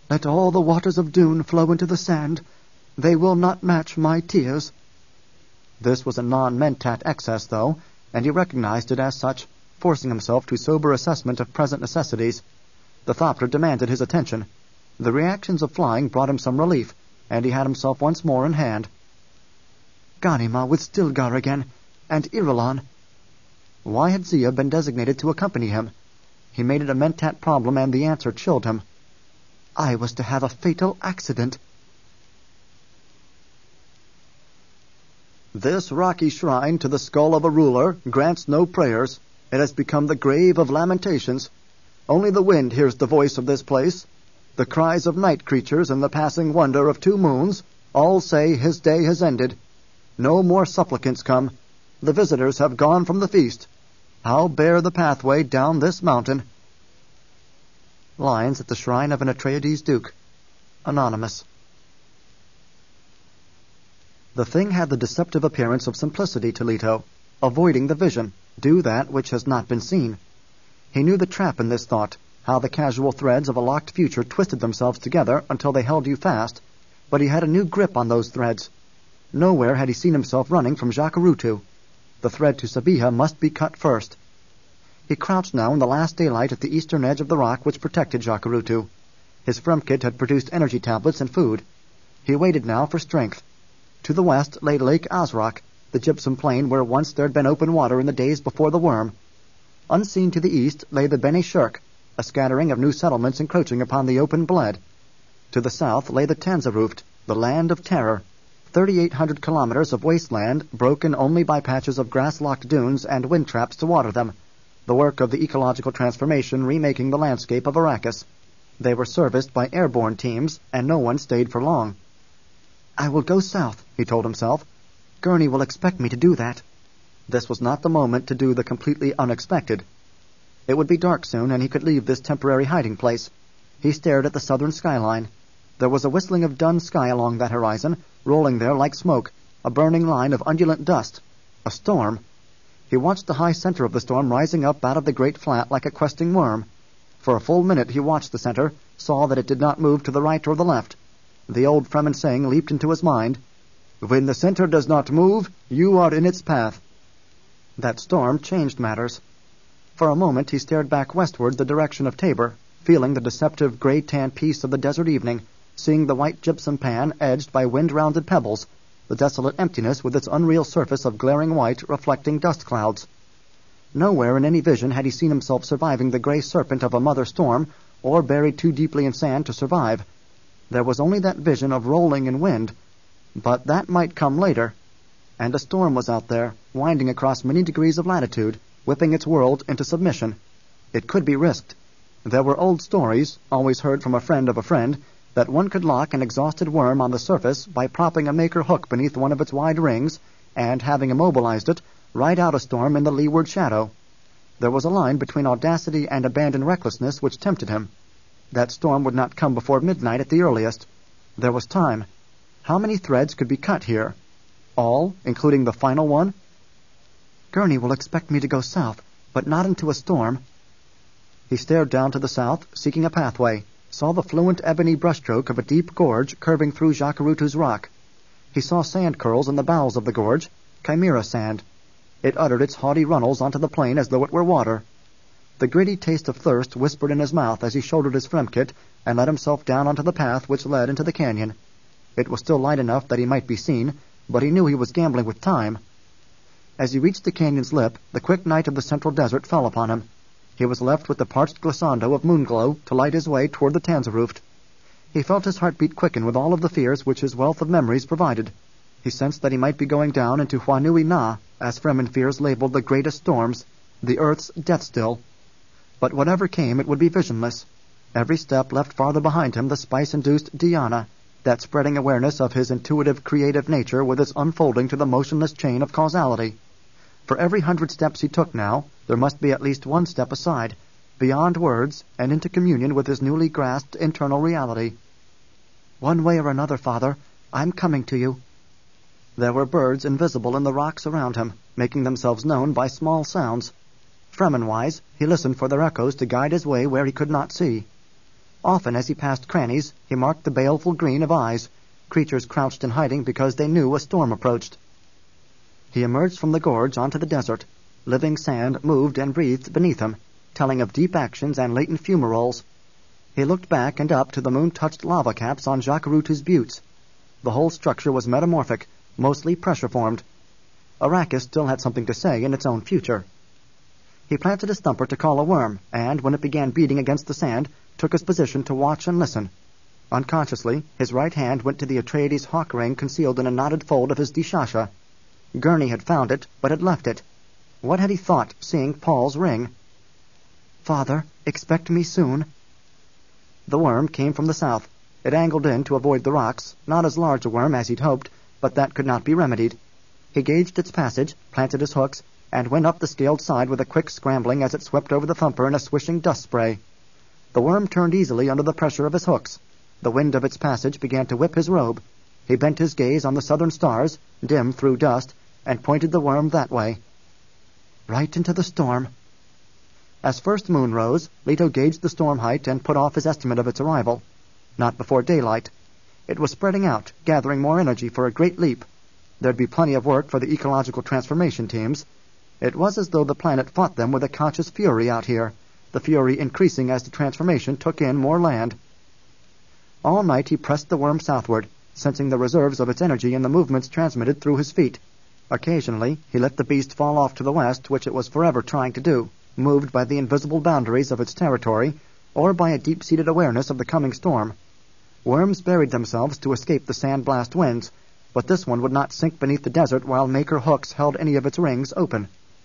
Let all the waters of Dune flow into the sand. They will not match my tears." This was a non-mentat excess, though, and he recognized it as such, forcing himself to sober assessment of present necessities. The Thopter demanded his attention. The reactions of flying brought him some relief, and he had himself once more in hand. "Ghanima with Stilgar again, and Irulan." Why had Zia been designated to accompany him? He made it a mentat problem, and the answer chilled him. "I was to have a fatal accident." "This rocky shrine to the skull of a ruler grants no prayers. It has become the grave of lamentations. Only the wind hears the voice of this place. The cries of night creatures and the passing wonder of 2 moons all say his day has ended. No more supplicants come. The visitors have gone from the feast. How bare the pathway down this mountain." Lines at the shrine of an Atreides Duke. Anonymous. The thing had the deceptive appearance of simplicity to Leto, avoiding the vision, do that which has not been seen. He knew the trap in this thought, how the casual threads of a locked future twisted themselves together until they held you fast, but he had a new grip on those threads. Nowhere had he seen himself running from Jacurutu. The thread to Sabiha must be cut first. He crouched now in the last daylight at the eastern edge of the rock which protected Jacurutu. His Fremkit had produced energy tablets and food. He waited now for strength. To the west lay Lake Azrak, the gypsum plain where once there had been open water in the days before the worm. Unseen to the east lay the Bene Shirk, a scattering of new settlements encroaching upon the open bled. To the south lay the Tanzaruft, the land of terror, 3,800 kilometers of wasteland broken only by patches of grass-locked dunes and wind traps to water them, the work of the ecological transformation remaking the landscape of Arrakis. They were serviced by airborne teams, and no one stayed for long. "I will go south," he told himself. "Gurney will expect me to do that." This was not the moment to do the completely unexpected. It would be dark soon, and he could leave this temporary hiding place. He stared at the southern skyline. There was a whistling of dun sky along that horizon, rolling there like smoke, a burning line of undulant dust. A storm. He watched the high center of the storm rising up out of the great flat like a questing worm. For a full minute he watched the center, saw that it did not move to the right or the left. The old Fremen saying leaped into his mind, "When the center does not move, you are in its path." That storm changed matters. For a moment he stared back westward the direction of Tabor, feeling the deceptive gray-tan peace of the desert evening, seeing the white gypsum pan edged by wind-rounded pebbles, the desolate emptiness with its unreal surface of glaring white reflecting dust clouds. Nowhere in any vision had he seen himself surviving the gray serpent of a mother storm, or buried too deeply in sand to survive. There was only that vision of rolling in wind, but that might come later. And a storm was out there, winding across many degrees of latitude, whipping its world into submission. It could be risked. There were old stories, always heard from a friend of a friend, that one could lock an exhausted worm on the surface by propping a maker hook beneath one of its wide rings, and, having immobilized it, ride out a storm in the leeward shadow. There was a line between audacity and abandoned recklessness which tempted him. That storm would not come before midnight at the earliest. There was time. How many threads could be cut here? All, including the final one? "Gurney will expect me to go south, but not into a storm." He stared down to the south, seeking a pathway, saw the fluent ebony brushstroke of a deep gorge curving through Jacurutu's rock. He saw sand curls in the bowels of the gorge, chimera sand. It uttered its haughty runnels onto the plain as though it were water. The gritty taste of thirst whispered in his mouth as he shouldered his Fremkit and let himself down onto the path which led into the canyon. It was still light enough that he might be seen, but he knew he was gambling with time. As he reached the canyon's lip, the quick night of the central desert fell upon him. He was left with the parched glissando of moonglow to light his way toward the Tanzaruft. He felt his heartbeat quicken with all of the fears which his wealth of memories provided. He sensed that he might be going down into Huanui Na, as Fremen fears labeled the greatest storms, the Earth's death still. But whatever came, it would be visionless. Every step left farther behind him the spice-induced dhyana, that spreading awareness of his intuitive, creative nature with its unfolding to the motionless chain of causality. For every 100 steps he took now, there must be at least one step aside, beyond words and into communion with his newly grasped internal reality. "One way or another, Father, I'm coming to you." There were birds invisible in the rocks around him, making themselves known by small sounds. Fremen-wise, he listened for their echoes to guide his way where he could not see. Often as he passed crannies, he marked the baleful green of eyes. Creatures crouched in hiding because they knew a storm approached. He emerged from the gorge onto the desert. Living sand moved and breathed beneath him, telling of deep actions and latent fumaroles. He looked back and up to the moon-touched lava caps on Jacurutu's buttes. The whole structure was metamorphic, mostly pressure-formed. Arrakis still had something to say in its own future. He planted his thumper to call a worm, and when it began beating against the sand, took his position to watch and listen. Unconsciously, his right hand went to the Atreides hawk ring concealed in a knotted fold of his dishasha. Gurney had found it, but had left it. What had he thought, seeing Paul's ring? "Father, expect me soon." The worm came from the south. It angled in to avoid the rocks, not as large a worm as he'd hoped, but that could not be remedied. He gauged its passage, planted his hooks, and went up the scaled side with a quick scrambling as it swept over the thumper in a swishing dust spray. The worm turned easily under the pressure of his hooks. The wind of its passage began to whip his robe. He bent his gaze on the southern stars, dim through dust, and pointed the worm that way. Right into the storm. As first moon rose, Leto gauged the storm height and put off his estimate of its arrival. Not before daylight. It was spreading out, gathering more energy for a great leap. There'd be plenty of work for the ecological transformation teams. It was as though the planet fought them with a conscious fury out here, the fury increasing as the transformation took in more land. All night he pressed the worm southward, sensing the reserves of its energy in the movements transmitted through his feet. Occasionally, he let the beast fall off to the west, which it was forever trying to do, moved by the invisible boundaries of its territory, or by a deep-seated awareness of the coming storm. Worms buried themselves to escape the sandblast winds, but this one would not sink beneath the desert while Maker hooks held any of its rings open.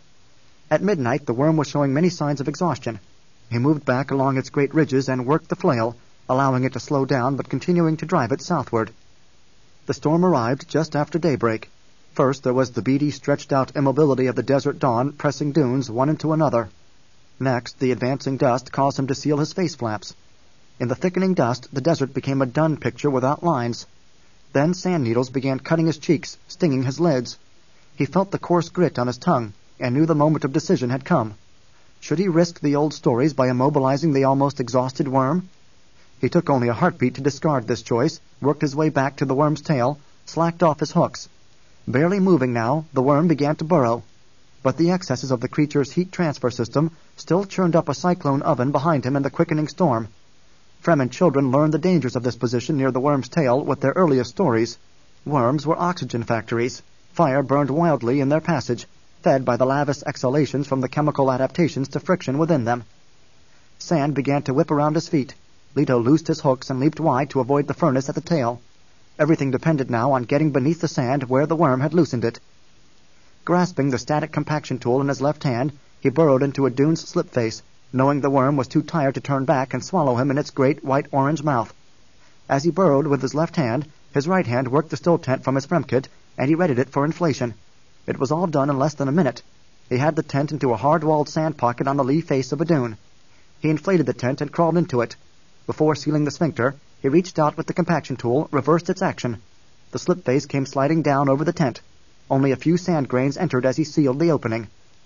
At midnight, the worm was showing many signs of exhaustion. He moved back along its great ridges and worked the flail, allowing it to slow down but continuing to drive it southward. The storm arrived just after daybreak. First, there was the beady, stretched-out immobility of the desert dawn pressing dunes one into another. Next, the advancing dust caused him to seal his face flaps. In the thickening dust, the desert became a dun picture without lines. Then sand needles began cutting his cheeks, stinging his lids. He felt the coarse grit on his tongue, and knew the moment of decision had come. Should he risk the old stories by immobilizing the almost exhausted worm? He took only a heartbeat to discard this choice, worked his way back to the worm's tail, slacked off his hooks. Barely moving now, the worm began to burrow. But the excesses of the creature's heat transfer system still churned up a cyclone oven behind him in the quickening storm. Fremen children learned the dangers of this position near the worm's tail with their earliest stories. Worms were oxygen factories. Fire burned wildly in their passage, fed by the lavish exhalations from the chemical adaptations to friction within them. Sand began to whip around his feet. Leto loosed his hooks and leaped wide to avoid the furnace at the tail. Everything depended now on getting beneath the sand where the worm had loosened it. Grasping the static compaction tool in his left hand, he burrowed into a dune's slip face, knowing the worm was too tired to turn back and swallow him in its great white-orange mouth. As he burrowed with his left hand, his right hand worked the still tent from his fremkit, and he readied it for inflation. It was all done in less than a minute. He had the tent into a hard-walled sand pocket on the lee face of a dune. He inflated the tent and crawled into it. Before sealing the sphincter, he reached out with the compaction tool, reversed its action. The slip face came sliding down over the tent. Only a few sand grains entered as he sealed the opening.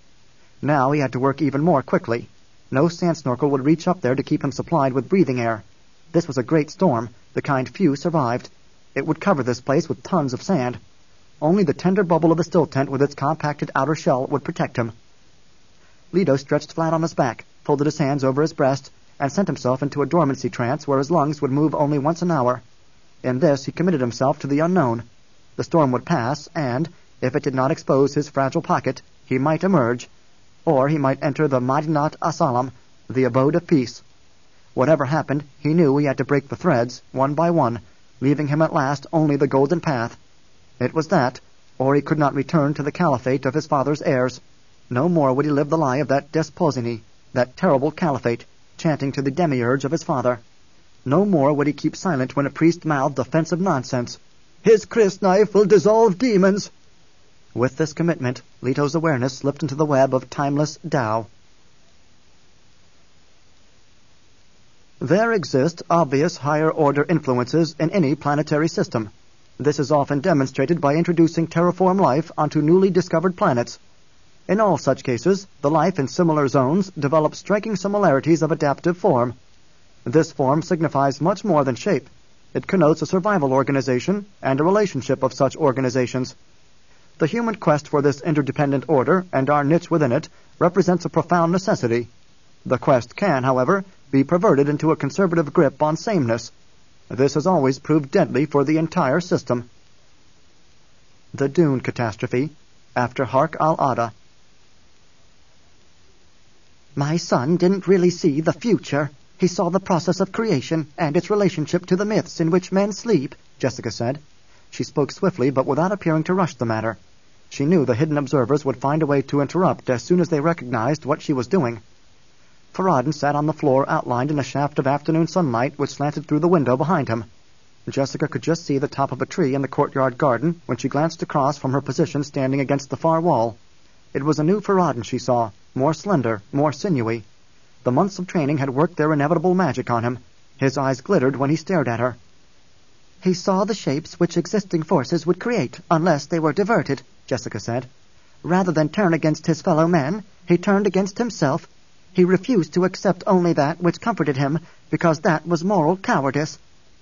Now he had to work even more quickly. No sand snorkel would reach up there to keep him supplied with breathing air. This was a great storm, the kind few survived. It would cover this place with tons of sand. Only the tender bubble of the still tent with its compacted outer shell would protect him. Leto stretched flat on his back, folded his hands over his breast, and sent himself into a dormancy trance where his lungs would move only once an hour. In this he committed himself to the unknown. The storm would pass, and, if it did not expose his fragile pocket, he might emerge, or he might enter the Madinat Asalam, the abode of peace. Whatever happened, he knew he had to break the threads, one by one, leaving him at last only the golden path. It was that, or he could not return to the caliphate of his father's heirs. No more would he live the lie of that desposiny, that terrible caliphate, chanting to the demiurge of his father. No more would he keep silent when a priest mouthed offensive nonsense. "His crysknife will dissolve demons." With this commitment, Leto's awareness slipped into the web of timeless Tao. There exist obvious higher-order influences in any planetary system. This is often demonstrated by introducing terraform life onto newly discovered planets. In all such cases, the life in similar zones develops striking similarities of adaptive form. This form signifies much more than shape. It connotes a survival organization and a relationship of such organizations. The human quest for this interdependent order and our niche within it represents a profound necessity. The quest can, however, be perverted into a conservative grip on sameness. This has always proved deadly for the entire system. The Dune Catastrophe, after Harq al-Ada. My son didn't really see the future. He saw the process of creation and its relationship to the myths in which men sleep, Jessica said. She spoke swiftly, but without appearing to rush the matter. She knew the hidden observers would find a way to interrupt as soon as they recognized what she was doing. Farad'n sat on the floor outlined in a shaft of afternoon sunlight which slanted through the window behind him. Jessica could just see the top of a tree in the courtyard garden when she glanced across from her position standing against the far wall. It was a new Farad'n she saw, more slender, more sinewy. The months of training had worked their inevitable magic on him. His eyes glittered when he stared at her. He saw the shapes which existing forces would create unless they were diverted, Jessica said. Rather than turn against his fellow men, he turned against himself. He refused to accept only that which comforted him, because that was moral cowardice.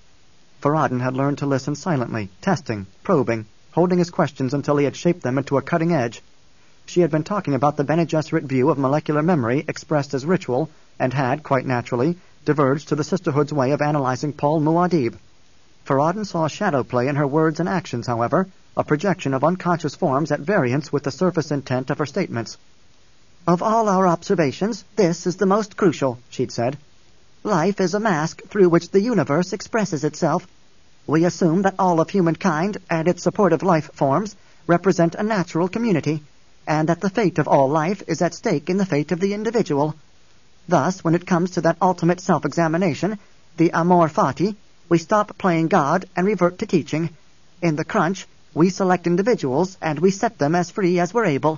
Farad'n had learned to listen silently, testing, probing, holding his questions until he had shaped them into a cutting edge. She had been talking about the Bene Gesserit view of molecular memory expressed as ritual, and had, quite naturally, diverged to the Sisterhood's way of analyzing Paul Muad'Dib. Farad'n saw shadow play in her words and actions, however, a projection of unconscious forms at variance with the surface intent of her statements. Of all our observations, this is the most crucial, she'd said. Life is a mask through which the universe expresses itself. We assume that all of humankind and its supportive life forms represent a natural community, and that the fate of all life is at stake in the fate of the individual. Thus, when it comes to that ultimate self-examination, the amor fati, we stop playing God and revert to teaching. In the crunch, we select individuals and we set them as free as we're able.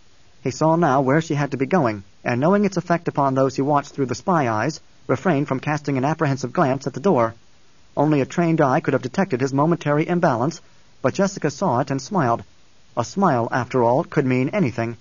He saw now where she had to be going, and knowing its effect upon those he watched through the spy eyes, refrained from casting an apprehensive glance at the door. Only a trained eye could have detected his momentary imbalance, but Jessica saw it and smiled. A smile, after all, could mean anything.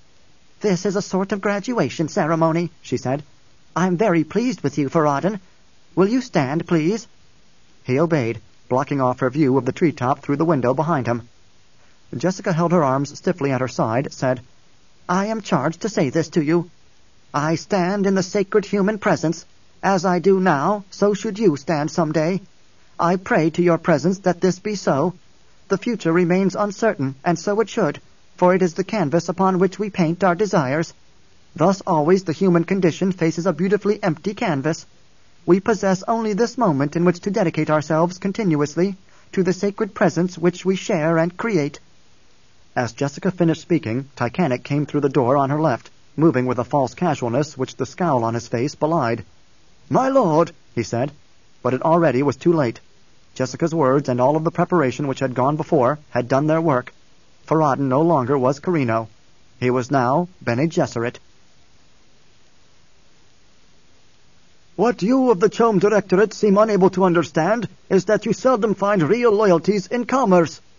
This is a sort of graduation ceremony, she said. I'm very pleased with you, Farad'n. Will you stand, please? He obeyed, blocking off her view of the treetop through the window behind him. Jessica held her arms stiffly at her side, said, I am charged to say this to you. I stand in the sacred human presence. As I do now, so should you stand some day. I pray to your presence that this be so. The future remains uncertain, and so it should, for it is the canvas upon which we paint our desires. Thus always the human condition faces a beautifully empty canvas. We possess only this moment in which to dedicate ourselves continuously to the sacred presence which we share and create. As Jessica finished speaking, Tychanic came through the door on her left, moving with a false casualness which the scowl on his face belied. My lord, he said, but it already was too late. Jessica's words and all of the preparation which had gone before had done their work. Farad'n no longer was Carino. He was now Bene Gesserit. What you of the CHOAM Directorate seem unable to understand is that you seldom find real loyalties in commerce,